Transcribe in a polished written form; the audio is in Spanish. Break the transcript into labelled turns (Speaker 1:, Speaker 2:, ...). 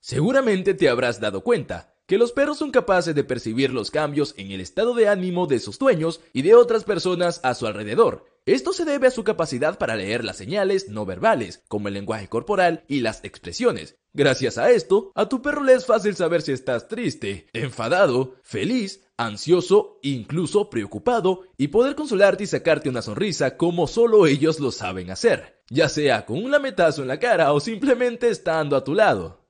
Speaker 1: Seguramente te habrás dado cuenta que los perros son capaces de percibir los cambios en el estado de ánimo de sus dueños y de otras personas a su alrededor. Esto se debe a su capacidad para leer las señales no verbales, como el lenguaje corporal y las expresiones. Gracias a esto, a tu perro le es fácil saber si estás triste, enfadado, feliz, ansioso, incluso preocupado, y poder consolarte y sacarte una sonrisa como solo ellos lo saben hacer, ya sea con un lametazo en la cara o simplemente estando a tu lado.